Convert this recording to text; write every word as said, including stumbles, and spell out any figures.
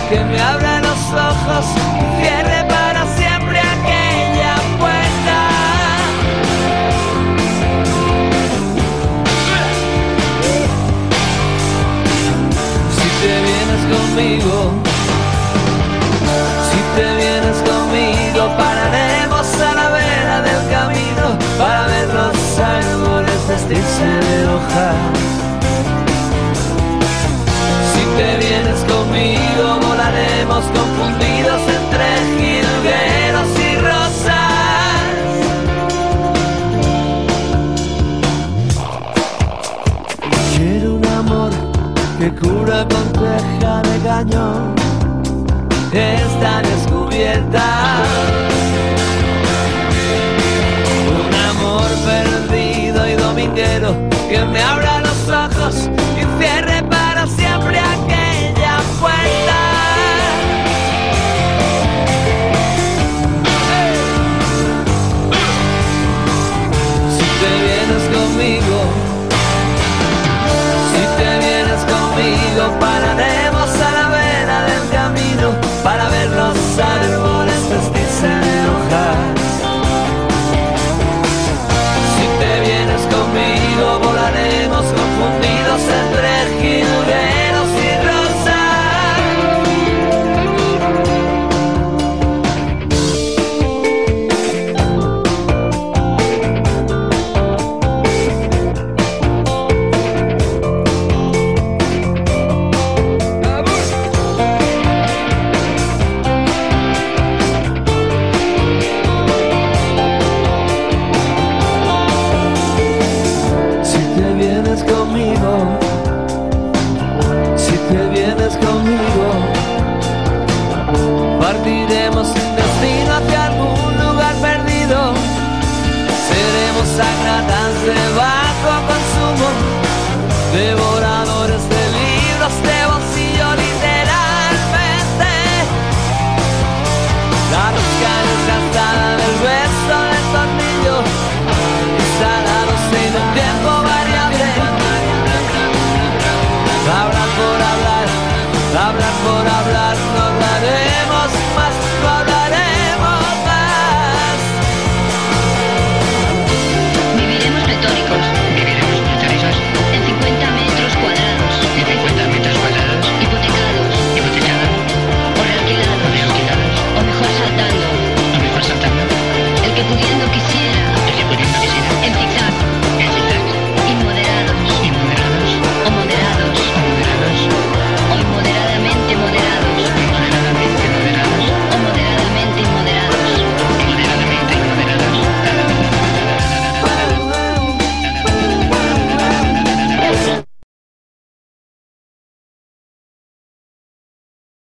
que me abra los ojos y cierre para siempre aquella puerta. Si te vienes conmigo, si te vienes conmigo, pararemos a la vera del camino para ver los árboles vestirse de hojas. Si te vienes conmigo, volaremos confundidos entre jilgueros y rosas. Quiero un amor que cura con teja de cañón, está descubierta. Un amor perdido y dominguero que me abra los ojos y cierre para siempre aquella puerta. Si te vienes conmigo, si te vienes conmigo, pararemos a la vera del camino para ver los árboles vestirse de hojas. Si te vienes conmigo, volaremos confundidos entre jilgueros y rosas. Partiremos sin destino hacia algún lugar perdido. Seremos sagradas de bajo consumo, devoradores de libros de bolsillo literalmente. La rosca desgastada del beso del tornillo, instalados en un tiempo variable. Hablar por hablar, hablar por hablar, no hablaremos más, no hablaremos más. Viviremos retóricos. Viviremos retóricos. En cincuenta metros cuadrados. En cincuenta metros cuadrados. Hipotecados. Hipotecados. O realquilados. O realquilados. O mejor saltando. O mejor saltando. El que pudiendo quisiera. El que pudiendo